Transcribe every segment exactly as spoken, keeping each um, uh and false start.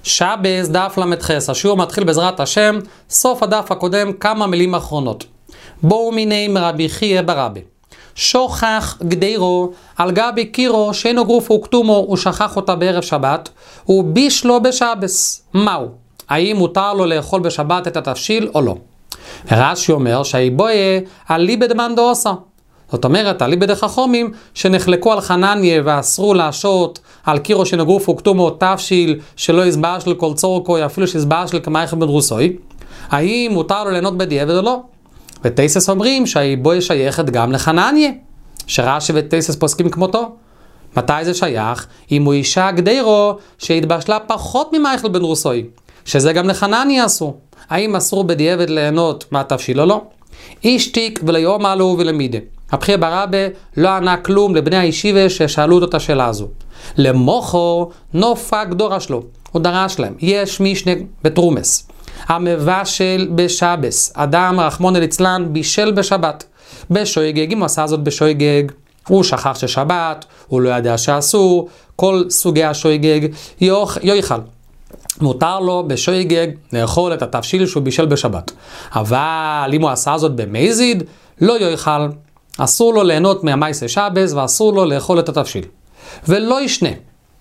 שבס דף למתחס, השיעור מתחיל בעזרת השם, סוף הדף הקודם כמה מילים אחרונות. בואו מיני מרבי חייה ברבי. שוכח גדירו על גבי קירו שאינו גרוף וכתומו, הוא שכח אותה בערב שבת, הוא ביש לו בשבס. מהו? האם מותר לו לאכול בשבת את התבשיל או לא? רש"י אומר שהיבויה על ליבד מאן דעושה. זאת אומרת, על ליבד החכמים שנחלקו על חנניה ואסרו להשעות על קירו שאינו גרוף וכתומו תבשיל שלא יסבש של כל צורקוי, אפילו שיסבש של כמייך בדרוסוי. האם מותר לו ליהנות בדיעבד או לא? ותייסס אומרים שהיבויה שייכת גם לחנניה, שרש"י ותייסס פוסקים כמותו. מתי זה שייך? אם הוא אישה גדירו שהתבשלה פחות ממייכל בן רוסוי, שזה גם לחנניה אסור. האם אסור בדיעבד ליהנות מהתבשיל או לא? איש תיק וליום עלו ולמידה. הבחיר ברבה לא ענה כלום לבני הישיבה ששאלו אותו את השאלה הזו. למוחו נופק דורש לו, הוא דרש להם. יש משנה בתרומס. המבשל בשבס, אדם רחמון אליצלן בישל בשבת. בשויגג, אם הוא עשה זאת בשויגג, הוא שכח ששבת, הוא לא ידע שאסור, כל סוגי השויגג יאכל. מותר לו בשויגג לאכול את התבשיל שהוא בישל בשבת. אבל אם הוא עשה זאת במזיד, לא יאכל. אסור לו ליהנות מהמייסה שבס ואסור לו לאכול את התבשיל. ולא ישנה.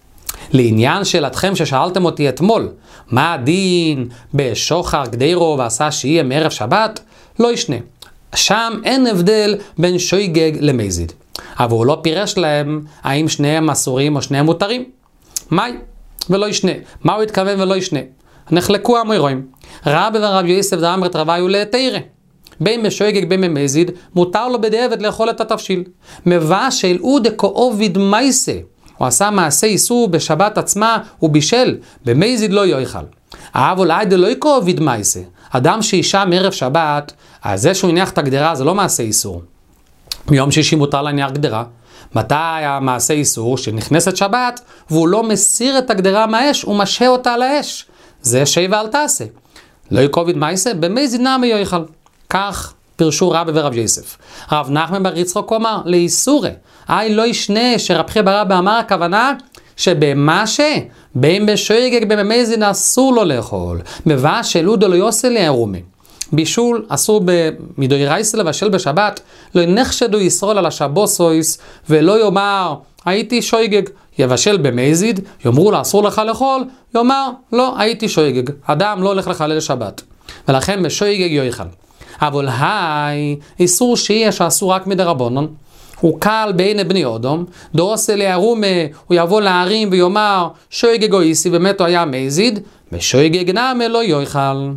לעניין שאלתכם ששאלתם אותי אתמול, מה הדין בשוחר גדירו ועשה שיהיה מערב שבת? לא ישנה. שם אין הבדל בין שויגג למזיד. אבל הוא לא פירש להם האם שניהם אסורים או שניהם מותרים. מהי? ולא ישנה. מה הוא התכוון ולא ישנה? נחלקו המוירואים. רבי ורבי יוסף דאמרת רביו להתירה. בין בשויגג בין במזיד, מותר לו בדיעבד לאכול את התבשיל. מבשל הוא דקאוביד מייסה. הוא עשה מעשה איסור בשבת עצמה, הוא בישל, במזיד לא יאכל. אבל אולי דלא יקאוביד מייסה. אדם שאישה מערב שבת, אז זה שהוא הניח את הגדרה זה לא מעשה איסור. מיום שישי מותר להניח גדרה. מתי המעשה איסור? שנכנסת שבת, והוא לא מסיר את הגדרה מהאש, הוא משהה אותה על האש. זה שי ואל תעשה. לא יקאוביד מייסה, במזיד נמי יאכל. כך פרשו רבי ורבי יוסף. רב נחמן בר יצחק אמר, לאיסורי. אי לא ישנה שרבי ברבי אמר הכוונה שבמשה, בין בשויגג בין במזיד אסור לו לאכול. מבשל הוא דלא יעשה לערומי. בישול אסור מדאורייתא לבשל בשבת, לא נחשדו ישראל על השבוסויס ולא יאמר הייתי שויגג. יבשל במזיד, יאמרו לו אסור לך לאכול, יאמר לא הייתי שויגג. אדם לא הולך לחלל שבת. ולכן בשויגג יאכל. אבל היי, איסור שיהיה שאסור רק מדרבנן. הוא קל בעיני בני אדם, דעושה לערומה, הוא יבוא להרים ויאמר שויגג אויסי, באמת הוא היה מזיד, ושויגג נמי לא יאכל.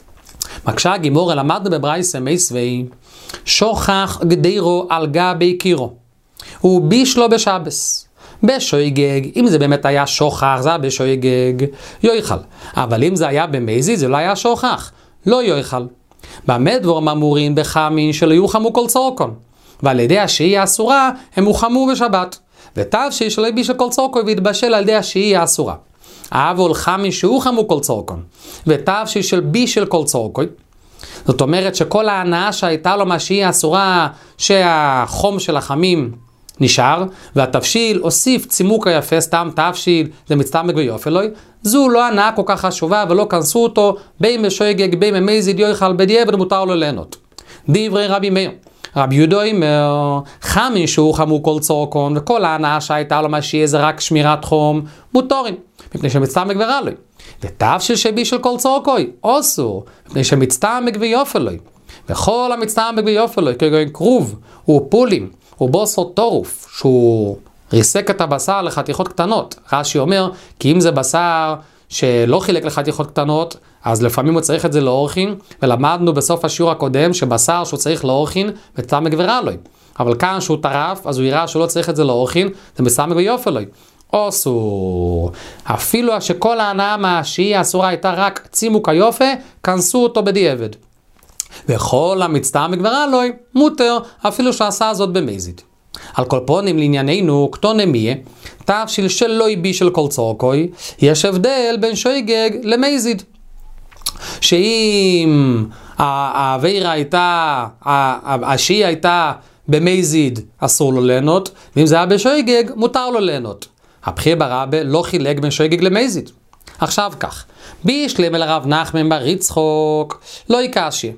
מקשה הגימורה, למדנו בברייתא מסווי, שוכח גדירו על גבי קירו. הוא ביש לו בשבס. בשויגג, אם זה באמת היה שוכח, זה היה בשויגג, יאכל. אבל אם זה היה במזיד, זה לא היה שוכח, לא יאכל. במה דבורם אמורים בחמין שלא יוחמו כל צורקון. ועל ידי השהייה האסורה הם הוחמו בשבת. ותבשיל שלא יביש כל צורקון והתבשל על ידי השהייה האסורה. אבל חמין שהוחמו כל צורקון. ותבשיל של בישל כל צורקון. זאת אומרת שכל ההנאה שהייתה לו מהשהייה האסורה שהחום של החמים נשאר, והתבשיל הוסיף צימוק היפה, סתם תבשיל, זה מצטמק ויופלוי, זו לא הנאה כל כך חשובה ולא כנסו אותו, בין בשויגג, בין במזיד יאכל בדיעבד מותר לו ליהנות. דברי רבי מאיר, רבי יהודה אומר, חמין שהוא חמו כל צורקון, וכל ההנאה שהייתה לו מה שיהיה זה רק שמירת חום, מותרים, מפני שמצטמק ורלוי. ותבשיל שבישל כל צורקוי, אסור, מפני שמצטמק ויופלוי. וכל המצטמק ויופלוי, כגון כרוב, ופולים, ובוסר טורוף, שהוא ריסק את הבשר לחתיכות קטנות. רש"י אומר, כי אם זה בשר שלא חילק לחתיכות קטנות, אז לפעמים הוא צריך את זה לאורחין, ולמדנו בסוף השיעור הקודם שבשר שהוא צריך לאורחין, מצטמק ורלוי. אבל כאן שהוא טרף, אז הוא יראה שהוא לא צריך את זה לאורחין, זה מצטמק ויופלוי. אסור. אפילו שכל ההנאה מהשהייה האסורה הייתה רק צימוק היופה, כנסו אותו בדיעבד. וכל המצטמק ורלוי מותר, אפילו שעשה זאת במזיד. על כל פונים לענייננו, קטונה מיה, תבשיל שלא יבישל כל צורקוי, יש הבדל בין שויגג למזיד. שאם העבירה הייתה, השהייה הייתה במזיד, אסור לו ליהנות, ואם זה היה בשויגג, מותר לו ליהנות. הבחיר ברבה לא חילק בין שויגג למזיד. עכשיו כך, בישלם אל הרב נחמן בר יצחוק, לא יקשי.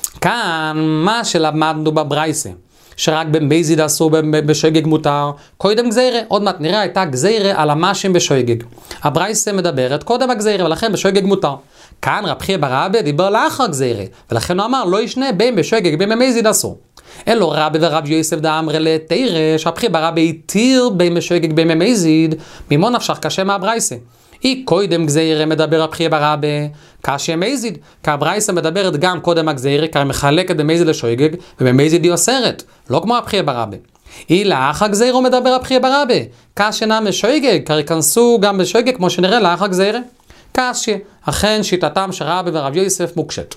כאן מה שלמדנו בברייסה, שרק במזיד אסור בשוגג מותר, קודם גזירה, עוד מעט נראה הייתה גזירה על המשים בשוגג. הברייסה מדברת קודם הגזירה, ולכן בשוגג מותר. כאן רב חייא בר רבא דיבר לאחר גזירה, ולכן הוא אמר לא ישנה בין בשוגג בין במזיד אסור. אלו רבי ורב יוסף דאמרי לתירא, שרב חייא בר רבא התיר בין בשוגג בין במזיד, ממו נפשך קשה מהברייסה. היא קודם גזירה מדבר רב חייא בר רבא, קשה מזיד, כי הברייסה מדברת גם קודם הגזירה, כי היא מחלקת במזיד לשוגג, ובמזיד היא אוסרת, לא כמו רב חייא בר רבא. היא לאחר גזירה מדבר רב חייא בר רבא, קשה נם בשוגג, כי יכנסו גם בשוגג כמו שנראה לאחר גזירה. קשה, אכן שיטתם של רבי ורב יוסף מוקשת.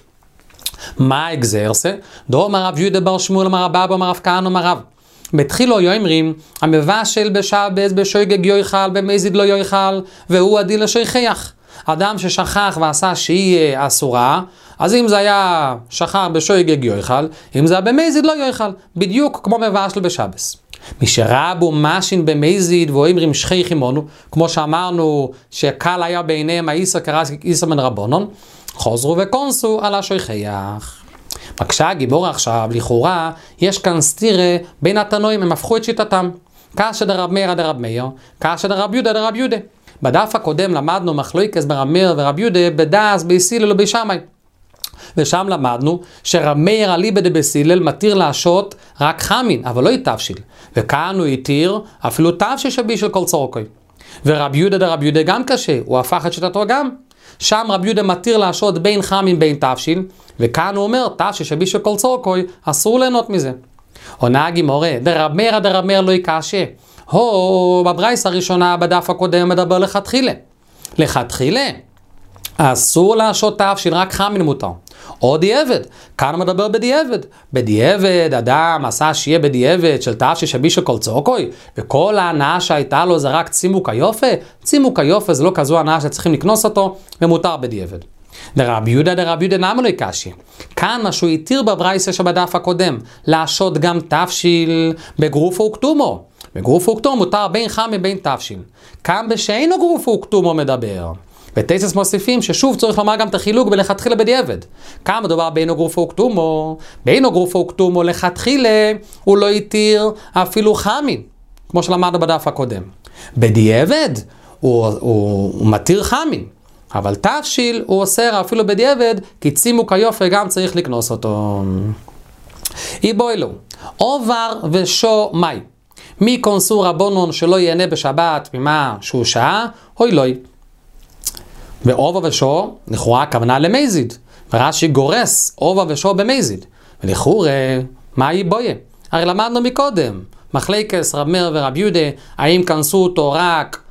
מה הגזירסה? דאמר רב יהודה בר שמואל אמר רב אבא אמר רב כהנא אמר רב. בתחילו יאמרים, המבשל בשבת בשוגג יאכל, במזיד לא יאכל, והוא הדין לשכח. אדם ששכח ועשה שהיא אסורה, אז אם זה היה שכח בשוגג יאכל, אם זה היה במזיד לא יאכל, בדיוק כמו מבשל בשבת. מי שרבו משין במזיד ואומרים שכח עמנו, כמו שאמרנו שקל היה בעיניהם האיסר קרס איסר מן רבונון, חוזרו וקונסו על השכח. בקשה הגיבור עכשיו, לכאורה, יש כאן סתירה בין התנועים, הם הפכו את שיטתם. קשה דרב מאיר דרב מאיר, קשה דרב יהודה דרב יהודה. בדף הקודם למדנו מחלוקת ברב מאיר ורב יהודה בדס, בהיסילל ובשמאי. ושם למדנו שרב מאיר אליבא דבהיסילל מתיר להשעות רק חמין, אבל לא יתבשיל. וכאן הוא התיר אפילו תבשיל שבישל כל צורקוי. ורב יהודה דרב יהודה גם קשה, הוא הפך את שיטתו גם. שם רב יהודה מתיר להשעות בין חמין בין תבשיל, וכאן הוא אומר תבשיל שבישל כל צורקוי, אסור ליהנות מזה. עונה הגימורה, דרב מאיר דרב מאיר לא יקשה. הו, בברייסה הראשונה בדף הקודם מדבר לכתחילה. לכתחילה, אסור להשעות תבשיל, רק חמין מותר. או דיעבד, כאן מדבר בדיעבד. בדיעבד, אדם עשה שיהיה בדיעבד של תבשיל שבישל כל צורקוי, וכל ההנאה שהייתה לו זה רק צימוק היופה. צימוק היופה זה לא כזו הנאה שצריכים לקנוס אותו, ומותר בדיעבד. דרב יהודה דרב יהודה נמה לא יקשי. כאן מה שהוא התיר בברייסה שבדף הקודם, להשעות גם תבשיל בגרופו וכתומו. בגרופו וכתומו מותר בין חמין בין תבשיל. כאן בשאינו גרופו וכתומו מדבר. ותייסס מוסיפים ששוב צריך לומר גם את החילוק בלכתחילה בדיעבד. כאן מדובר בינו גרופו וכתומו, בינו גרופו וכתומו לכתחילה הוא לא התיר אפילו חמין, כמו שלמדנו בדף הקודם. בדיעבד הוא, הוא, הוא מתיר חמין, אבל תבשיל הוא אוסר אפילו בדיעבד, כי צימוק היופי גם צריך לקנוס אותו. אי בואי לו, עובר ושו מי, מי קונסו רבונון שלא ייהנה בשבת ממה שהוא שעה, אוי לוי. ועובר ושו, לכאורה הכוונה למזיד. ורש"י גורס עובר ושו במזיד. ולכאורה, מה היא בויה? הרי למדנו מקודם. מחלקת רב מאיר ורב יהודה, האם כנסו אותו רק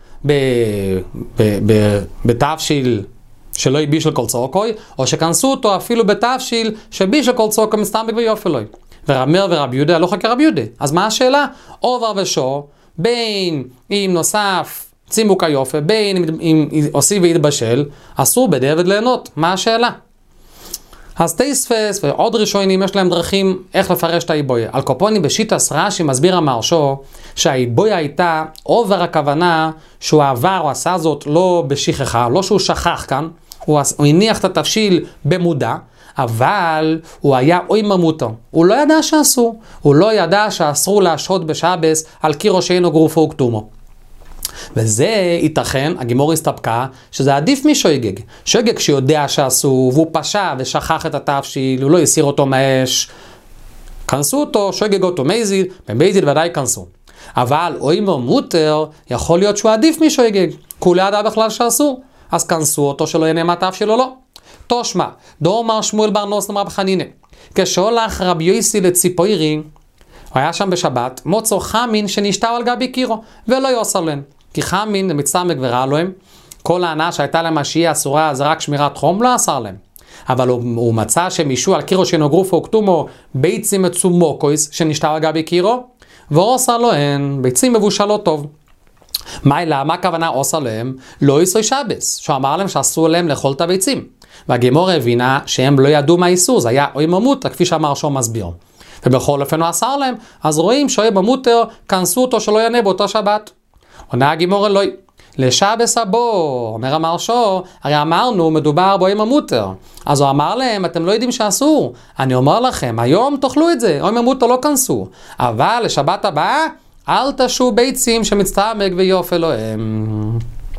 בתבשיל שלא יבישל כל צורקוי, או שכנסו אותו אפילו בתבשיל שבישל כל צורקוי מסתמק ויופלוי. ורב מאיר ורב יהודה לא חכה רב יהודה. אז מה השאלה? עובר ושו, בין אם נוסף צימוק היופי, בין אם, אם עושים והתבשל, אסור בדיעבד ליהנות. מה השאלה? אז תייספס ועוד ראשונים יש להם דרכים איך לפרש את האיבויה. על קופונים בשיטס רש"י מסביר המהרש"א שהאיבויה הייתה עובר הכוונה שהוא עבר או עשה זאת לא בשכחה, לא שהוא שכח כאן, הוא, הוא הניח את התבשיל במודע, אבל הוא היה אוי ממותו. הוא לא ידע שאסור, הוא לא ידע שאסור להשהות בשבס על קירו שאינו גרופו וכתומו. וזה ייתכן, הגימור הסתפקה, שזה עדיף משוגג. שוגג שיודע שאסור, והוא פשע ושכח את התבשיל, הוא לא יסיר אותו מהאש. כנסו אותו, שוגג אותו מזיד, במזיד ודאי כנסו. אבל אוי ממותר, יכול להיות שהוא עדיף משוגג, כי הוא לא ידע בכלל שאסור. אז כנסו אותו שלא ינהה מהתבשיל או לא. תושמע, דאמר שמואל בר נוסן רב חנינא, כשהולך רבי יוסי לציפורי, הוא היה שם בשבת, מוצא חמין שנשתר על גבי קירו, ולא יוסר להם. כי חמין מצטמק ורע להם, כל ההנאה שהייתה להם שהיא אסורה, זה רק שמירת חום, לא אסר להם. אבל הוא, הוא מצא שמישהו על קירו שאינו גרופו וכתומו, ביצים מצומוקויס שנשתר על גבי קירו, ואוסר להם, ביצים מבושלות טוב. מה אלא, מה הכוונה אוסר להם? לא יסוי שבס, שהוא אמר להם שאסור להם לאכול את הביצים. והגימור הבינה שהם לא ידעו מה איסור, זה היה אוי ממותה, כפי שאמר שום מסביר. ובכל אופן הוא אסר להם, אז רואים שאוי ממותר, כנסו אותו שלא ינהה באותו שבת. עונה הגימור אלוהי, לשבס הבו, אומר המרשו, הרי אמרנו מדובר בו עם המותר. אז הוא אמר להם, אתם לא יודעים שאסור. אני אומר לכם, היום תאכלו את זה, או עם המותר לא כנסו. אבל לשבת הבאה, אל תשו ביצים שמצטמק ויוף אלוהם.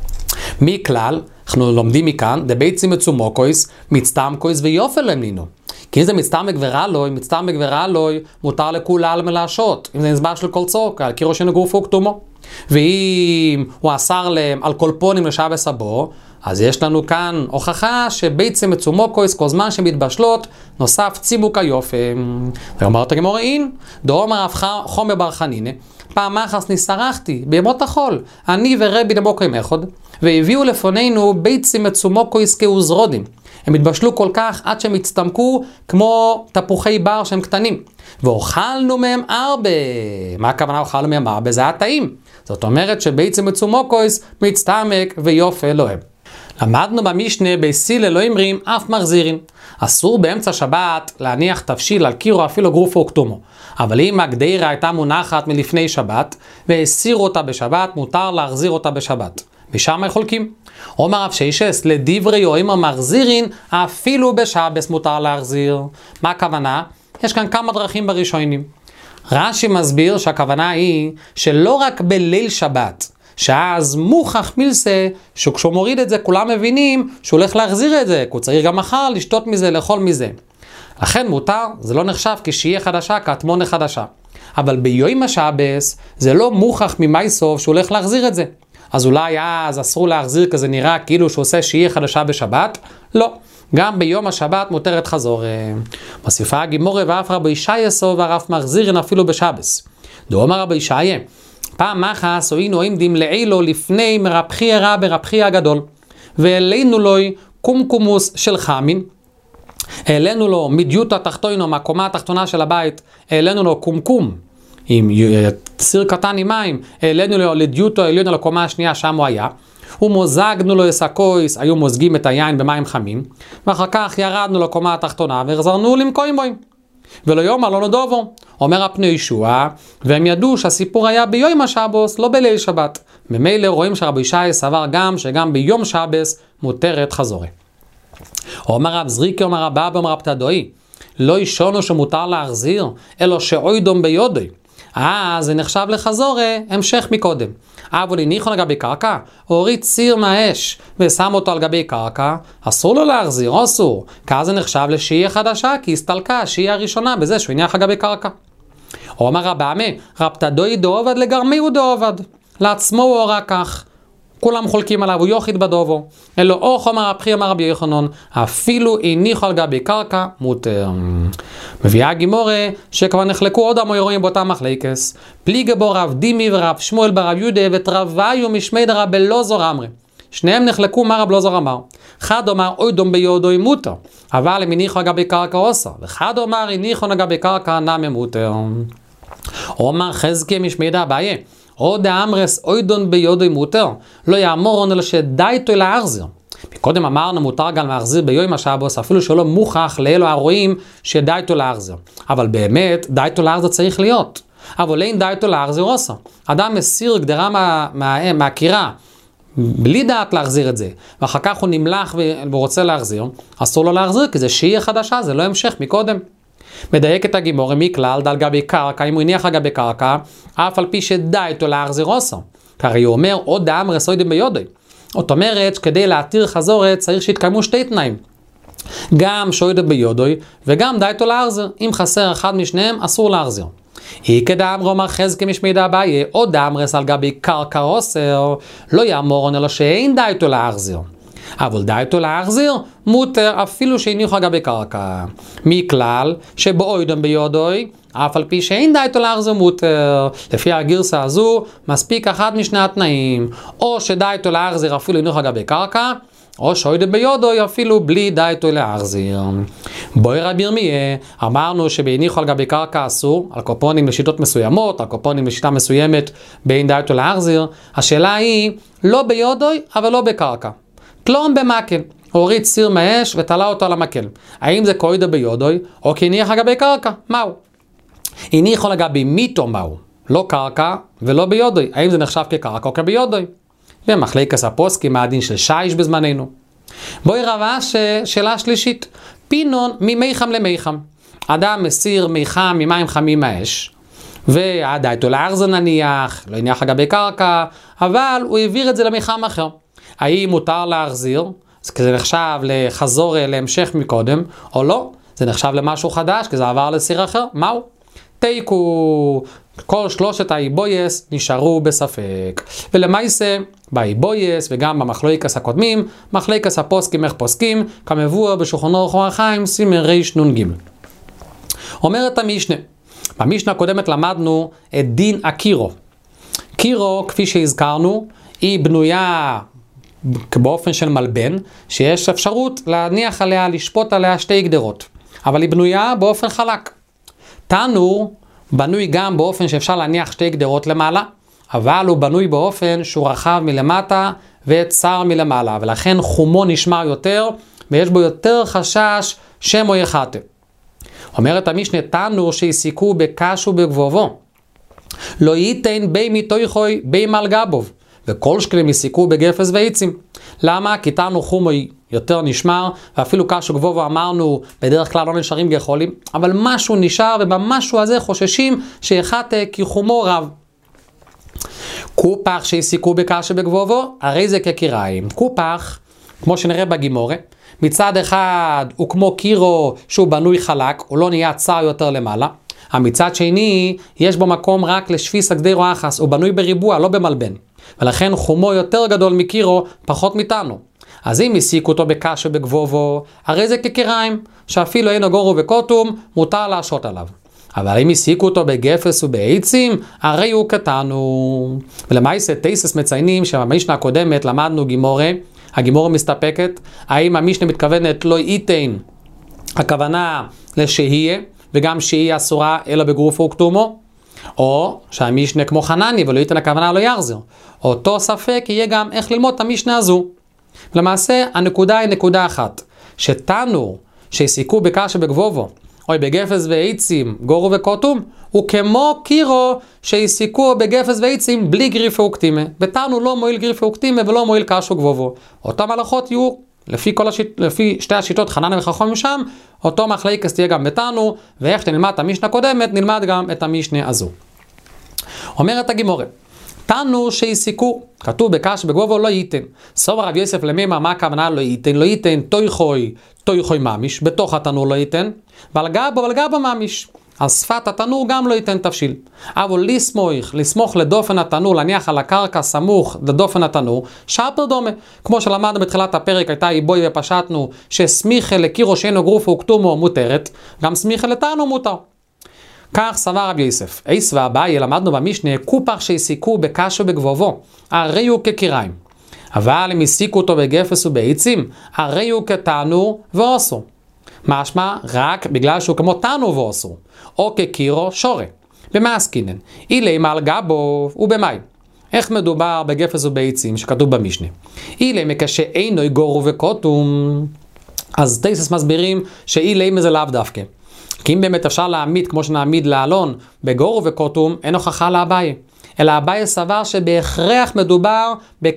מכלל, אנחנו לומדים מכאן, דביצים מצומוקויס, מצטמקויס ויוף אלוהם לינו. כי אם זה מצטמק ורע לוי, מצטמק ורע לוי, מותר לכולם מלהשות. אם זה נסבר של כל צוק, על קירו שנו גופו וכתומו. ואם הוא אסר להם על קולפונים לשבס הבו, אז יש לנו כאן הוכחה שביצים מצומוקויס, כל זמן שמתבשלות, נוסף צימוק היופי. ואומרת הגמרא אין, דאמר רב חומר בר חנינא, פעם אחת נסרחתי בימות החול, אני ורבי דמוקרים אחד, והביאו לפנינו ביצים מצומוקויס כאוזרודים. הם התבשלו כל כך עד שהם הצטמקו כמו תפוחי בר שהם קטנים. ואוכלנו מהם הרבה. מה הכוונה אוכלנו מהם הרבה? זה היה טעים. זאת אומרת שביצים מצומוקויס מצטמק ויוף אלוהם. למדנו במשנה בסיל אלוהים רים אף מחזירים. אסור באמצע שבת להניח תבשיל על קירו אפילו גרופו וכתומו. אבל אם הגדירה הייתה מונחת מלפני שבת והסירו אותה בשבת, מותר להחזיר אותה בשבת. ושם חולקים. אומר רב שיישס, לדברי או אמר מחזירין, אפילו בשבס מותר להחזיר. מה הכוונה? יש כאן כמה דרכים בראשונים. רש"י מסביר שהכוונה היא שלא רק בליל שבת, שאז מוכח מילסה, שכשהוא מוריד את זה כולם מבינים שהוא הולך להחזיר את זה, כי הוא צריך גם מחר לשתות מזה, לאכול מזה. לכן מותר, זה לא נחשב כשיהיה חדשה, כתמונה חדשה. אבל ביום השבס זה לא מוכח ממייסוף שהוא הולך להחזיר את זה. אז אולי אז אסור להחזיר כזה נראה כאילו שהוא עושה שיהיה חדשה בשבת? לא. גם ביום השבת מותרת חזור. מוסיפה הגימורה ואף רבי ישעיה סוב הרף מחזירין אפילו בשבס. דאמר רבי ישעיה, פעם מחס היינו עומדים לעילו לפני מרבחי הרע ברבחי הגדול, ואלינו לו קומקומוס של חמין, העלינו לו מדיוטו התחתונו, מהקומה התחתונה של הבית, העלינו לו קומקום, עם סיר קטן עם מים, העלינו לו לדיוטו העלינו לקומה השנייה, שם הוא היה, ומוזגנו לו אסקויס, היו מוזגים את היין במים חמים, ואחר כך ירדנו לקומה התחתונה, והחזרנו למקוים בוים. ולא יום לא נדובו, אומר הפני ישוע, והם ידעו שהסיפור היה ביום השבוס, לא בליל שבת. ממילא רואים שרבי ישעיה סבר גם שגם ביום שבס מותרת חזורי. אומר רב זריקי, אומר רב אבא, אומר רב תדוי, לא ישונו שמותר להחזיר, אלא שאוידום ביודוי. אה, זה נחשב לחזורי, המשך מקודם. אבל הניחו לגבי קרקע, הוריד ציר מהאש ושם אותו על גבי קרקע, אסור לו להחזיר, אסור. כאז זה נחשב לשיעי חדשה, כי הסתלקה השיעי הראשונה בזה שהוא הניח לגבי קרקע. הוא אומר רבאמי, רב תדוי דעובד לגרמי הוא דעובד. לעצמו הוא הורה כך. כולם חולקים עליו, הוא יוחיד בדובו. אלו אוך אומר רבי אמר רבי יוחנן, אפילו הניחו על גבי קרקע מותר. מביאה גימורה שכבר נחלקו עוד המוירואים באותם מחלקס. פליגה בו רב דימי ורב שמואל ברב יהודה ותרוויו משמי דרב אלעזר אמרי. שניהם נחלקו מה רב אלעזר אמר. אחד אומר אוידום ביודוי מותר, אבל הם הניחו על גבי קרקע עושה. ואחד אומר הניחו על גבי קרקע נמי מותר. אומר חזקיה משמי דאביי. עוד האמרס אוידון ביודוי מותר, לא יאמורון אלא שדייתו להחזיר. קודם אמרנו מותר גם להחזיר ביום השבוס, אפילו שלא מוכח לאלו הרואים שדייתו להחזיר. אבל באמת דייתו להחזיר צריך להיות. אבל אין דייתו להחזיר עושה. אדם מסיר גדרה מה, מה, מהקירה, בלי דעת להחזיר את זה, ואחר כך הוא נמלח ורוצה להחזיר, אסור לו להחזיר, כי זה שיעי חדשה, זה לא המשך מקודם. מדייק את הגימורה מכלל דל גבי קרקע, אם הוא הניח על גבי קרקע, אף על פי שדייתו להחזיר עושה. כי הוא אומר, עוד דאמרס אוידום ביודוי. זאת אומרת, כדי להתיר חזורת צריך שיתקיימו שתי תנאים. גם שאוידום ביודוי, וגם דייתו להחזיר. אם חסר אחד משניהם, אסור להחזיר. היא כדאמר אומר חזקי משמי דאביי, עוד דאמרס על גבי קרקע עושר, לא יאמורון אלא שאין דייתו להחזיר. אבל דייתו להחזיר מותר אפילו שהניחו על גבי קרקע. מכלל שבאוידום ביודוי, אף על פי שאין דייתו להחזיר מותר. לפי הגרסה הזו מספיק אחד משני התנאים, או שדייתו להחזיר אפילו הניחו על גבי קרקע, או שאוידום ביודוי אפילו בלי דייתו להחזיר. בואי רבי ירמיה, אמרנו שבהניחו על גבי קרקע אסור, על קופונים לשיטות מסוימות, על קופונים לשיטה מסוימת באין דייתו להחזיר. השאלה היא לא ביודוי אבל לא בקרקע. תלום במקל, הוריד סיר מהאש ותלה אותו על המקל. האם זה קוידה ביודוי או כי הניח לגבי קרקע? מהו? הניחו לגבי מיתו מהו? לא קרקע ולא ביודוי. האם זה נחשב כקרקע או כביודוי? ומחלקת הפוסקים מה הדין של שיש בזמננו. בואי רבה שאלה שלישית, פינון ממיחם למיחם. אדם מסיר מיחם ממים חמים מהאש, ועדה איתו לארזה נניח, לא יניח לגבי קרקע, אבל הוא העביר את זה למיחם אחר. האם מותר להחזיר? כי זה נחשב לחזור להמשך מקודם, או לא? זה נחשב למשהו חדש, כי זה עבר לסיר אחר. מהו? תיקו, כל שלושת האיבויס נשארו בספק. ולמעשה, באיבויס וגם במחלוקת הקודמים, מחלוקת הפוסקים איך פוסקים, כמבואר בשולחן אורח החיים, סימן ריש נון ג'. אומרת המשנה, במשנה הקודמת למדנו את דין הקירו. קירו, כפי שהזכרנו, היא בנויה באופן של מלבן, שיש אפשרות להניח עליה, לשפוט עליה שתי גדרות. אבל היא בנויה באופן חלק. תנור בנוי גם באופן שאפשר להניח שתי גדרות למעלה, אבל הוא בנוי באופן שהוא רחב מלמטה וצר מלמעלה, ולכן חומו נשמר יותר, ויש בו יותר חשש שמו יחטא. אומרת המשנה, תנור שיסיקו בקש ובגבובו, לא ייתן בי מתויכוי בי מלגבוב, וכל שכלים יסיקו בגפס ועצים. למה? כי תנור חומו יותר נשמר, ואפילו קש וגבובו אמרנו, בדרך כלל לא נשארים גחולים, אבל משהו נשאר, ובמשהו הזה חוששים שיחטא כי חומו רב. קופח שיסיקו בקש ובגבובו, הרי זה כקיריים. קופח, כמו שנראה בגימורה, מצד אחד הוא כמו קירו שהוא בנוי חלק, הוא לא נהיה צר יותר למעלה. המצד שני, יש בו מקום רק לשפיס הגדרו אחס, הוא בנוי בריבוע, לא במלבן. ולכן חומו יותר גדול מקירו, פחות מתנו. אז אם הסיקו אותו בקש ובגבובו, הרי זה כקיריים, שאפילו אין גורו וקוטום, מותר להשעות עליו. אבל אם הסיקו אותו בגפס ובעצים, הרי הוא קטנו. ולמעשה תייסס מציינים שבמשנה הקודמת למדנו גימורה, הגימורה מסתפקת, האם המשנה מתכוונת לא ייתן, הכוונה לשהיה, וגם שהיא אסורה אלא בגרופו וכתומו, או שהמשנה כמו חנני ולא ייתן הכוונה לא יחזיר. אותו ספק יהיה גם איך ללמוד את המשנה הזו. למעשה הנקודה היא נקודה אחת, שתנור שהסיקו בקש ובגבובו, או בגפס ועצים, גורו וקוטום, הוא כמו קירו שהסיקו בגפס ועצים בלי גריפה וקטימה. בתנור לא מועיל גריפה וקטימה ולא מועיל קש וגבובו. אותם הלכות יהיו, לפי, כל השיט, לפי שתי השיטות חנן וחכמים שם, אותו מחלקת תהיה גם בתנור, ואיך שנלמד את המשנה הקודמת, נלמד גם את המשנה הזו. אומרת הגימורה, תנור שהסיקו, כתוב בקש בגבובו לא ייתן. סובר רב יוסף למימה, מה הכוונה לא ייתן? לא ייתן תויכוי, תויכוי ממיש, בתוך התנור לא ייתן, ועל גבו, ועל גבו ממיש. על שפת התנור גם לא ייתן תבשיל. אבל לסמוך, לסמוך לדופן התנור, להניח על הקרקע סמוך לדופן התנור, שפר דומה. כמו שלמדנו בתחילת הפרק, הייתה איבוי ופשטנו, שסמיכה לקירו שאינו גרופו וכתומו מותרת, גם סמיכה לתנור מותר. כך סבר רב יוסף. אייס והבאי למדנו במשנה, קופח שהסיקו בקש ובגבובו, הרי הוא כקיריים. אבל אם הסיקו אותו בגפס ובעצים, הרי הוא כתנור ואוסו. משמע רק בגלל שהוא כמו תנור ואוסו, או כקירו שורה. במה עסקינן? אילי מעל גבו ובמים. איך מדובר בגפס ובעצים שכתוב במשנה? אילי מקשה אינו גורו וקוטום. אז תייסס מסבירים שאילי זה לאו דווקא. כי אם באמת אפשר להעמיד, כמו שנעמיד לאלון, בגורו וקוטום, אין הוכחה לאביי. אלא אביי סבר שבהכרח מדובר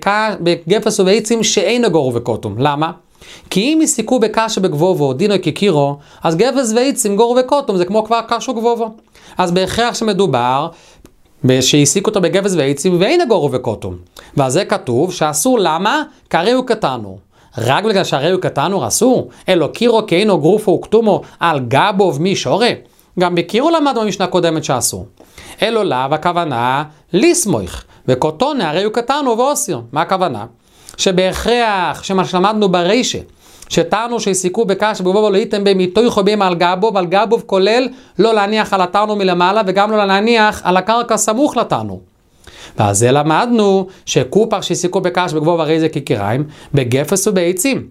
בגפס ובעצים שאין גורו וקוטום. למה? כי אם הסיקו בקש ובגבובו, דינו כקירו, אז גפס ועצים, גורו וקוטום, זה כמו כבר קש וגבובו. אז בהכרח שמדובר, שהסיקו אותו בגפס ועצים, ואין גורו וקוטום. ועל זה כתוב שאסור למה? כי הרי הוא קטנו. רק בגלל שהרי הוא קטנו אסור, אלו קירו כאינו גרופו וכתומו על גבו ומי שורה. גם בקירו למדנו במשנה הקודמת שאסור. אלו לאו הכוונה לסמוך, וקוטונה הרי הוא קטנו ואוסיר. מה הכוונה? שבהכרח, שמה שלמדנו ברישה, שתנו שהסיקו בקש ובגבובו לא ייתן בי מתויכו בים על גבו, ועל גבו כולל לא להניח על התנו מלמעלה, וגם לא להניח על הקרקע סמוך לתנו. ואז זה למדנו שקופח שהסיקו בקש בגבובו הרי זה כקיריים, בגפס ובעצים.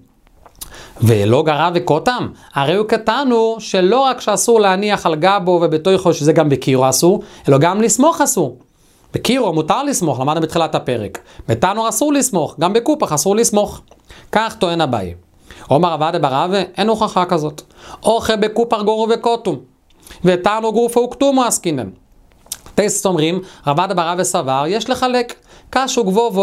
ולא גרה וקוטם, הרי הוא קטנו שלא רק שאסור להניח על גבו ובתויכו, שזה גם בקירו אסור, אלא גם לסמוך אסור. בקירו מותר לסמוך, למדנו בתחילת הפרק. בתנור אסור לסמוך, גם בקופח אסור לסמוך. כך טוען אביי. אומר רבא דברבה, אין הוכחה כזאת. אוכל בקופח גורו וקוטום, ותנור גרופו וכתומו עסקינן. תייסס אומרים, רבא דברבה סבר, יש לחלק. קש וגבובו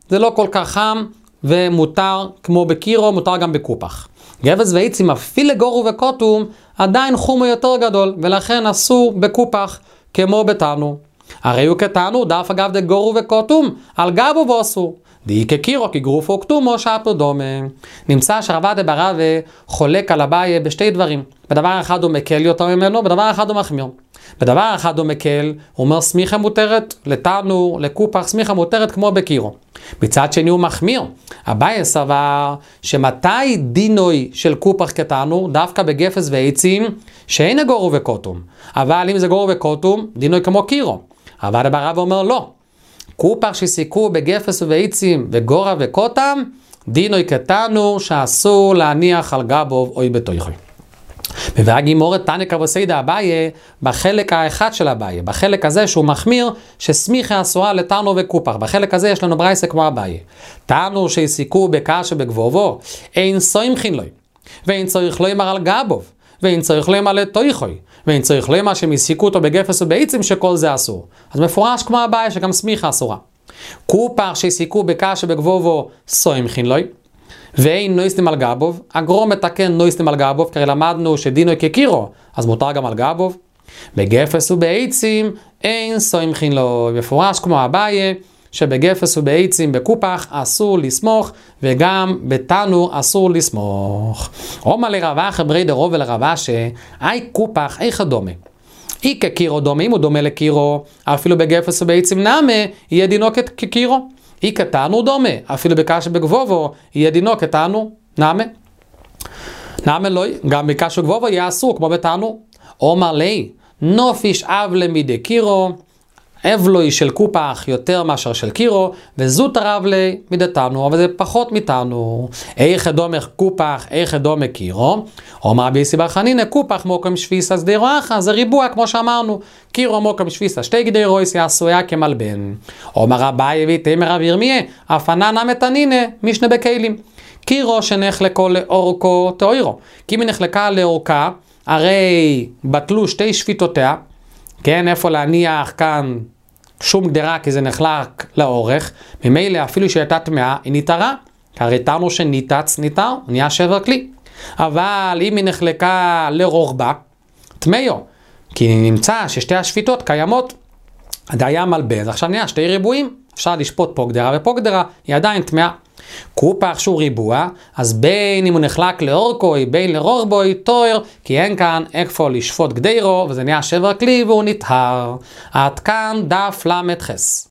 זה לא כל כך חם, ומותר כמו בקירו, מותר גם בקופח. גבס ועיצים אפילו גורו וקוטום, עדיין חומו יותר גדול, ולכן אסור בקופח כמו בתנו. הרי הוא כתנו, דף אגב דה גורו וקוטום, על גבו ואסור. די כקירו, כגרופו וכתומו, שפו דומה. נמצא שרבא דברבה חולק על אביי בשתי דברים. בדבר אחד הוא מקל יותר ממנו, בדבר אחד הוא מחמיר. בדבר אחד הוא מקל, הוא אומר סמיכה מותרת, לתנו, לקופח, סמיכה מותרת כמו בקירו. מצד שני הוא מחמיר. אביי סבר שמתי דינוי של קופח כתנו, דווקא בגפס ועצים, שאין גורו וקוטום. אבל אם זה גורו וקוטום, דינוי כמו קירו. אבל ברב אומר לא. קופח שסיכו בגפס ועצים וגורה וקוטם, דינוי כתנו שאסור להניח על גבו או בתוכו. מביא גימורת תנא כבוסיידא אביי בחלק האחד של אביי, בחלק הזה שהוא מחמיר שסמיכה אסורה לתנו וקופח. בחלק הזה יש לנו ברייסה כמו אביי. תנו שיסיקו בקש ובגבובו, אין סומכין לוי, ואין צריך לומר על גבוב, ואין צריך לומר לתוכוי, ואין צריך לומר שמסיקו אותו בגפס ובעצים שכל זה אסור. אז מפורש כמו אביי שגם סמיכה אסורה. קופח שיסיקו בקש ובגבובו סומכין לוי, ואין נויסטים על גבוב, הגרום מתקן נויסטים על גבוב, כי למדנו שדינוי כקירו, אז מותר גם על גבוב. בגפס ובעצים אין סומכין לו, מפורש כמו אביי, שבגפס ובעצים בקופח אסור לסמוך, וגם בתנו אסור לסמוך. אומר לרבה חברי דרוב ולרבה שאי קופח איך דומה. אי כקירו דומה, אם הוא דומה לקירו, אפילו בגפס ובעצים נמה, יהיה דינו כקירו. אי כתנו דומה, אפילו בקש בגבובו, יהיה דינו כתנו, נמה. נמה לא, גם בקש בגבובו יהיה אסור, כמו בתנו. אומר לי, נופיש אב למידי קירו, אבלוי של קופח יותר מאשר של קירו, וזות הרב לי מדתנו, אבל זה פחות מתנו. איך דומה קופח, איך דומה קירו. אומר ביסי בר חנינא, קופח מוקם שפיסה שדה רוחה, זה ריבוע כמו שאמרנו. קירו מוקם שפיסה, שתי גדי רויס יעשויה כמלבן. אומר אביי ויתמר רב ירמיה, אפננה מתנינא, משנה בכלים. קירו שנחלקו לאורכו תאוירו. כי אם נחלקה לאורכה, הרי בטלו שתי שפיתותיה, כן, איפה להניח כאן שום גדרה, כי זה נחלק לאורך, ממילא אפילו שהייתה טמאה, היא ניתרה, הרי תרנו שניתץ ניתר, נהיה שבר כלי. אבל אם היא נחלקה לרוחבה, טמאו, כי נמצא ששתי השפיתות קיימות, היה מלבן, עכשיו נהיה שתי ריבועים, אפשר לשפוט פה גדרה ופה גדרה, היא עדיין טמאה. קופח שהוא ריבוע, אז בין אם הוא נחלק לאורכוי, בין לרוחבוי, תואר, כי אין כאן איפה לשפוט גדרו, וזה נהיה שבר כלי והוא נטהר. עד כאן דף למד חס.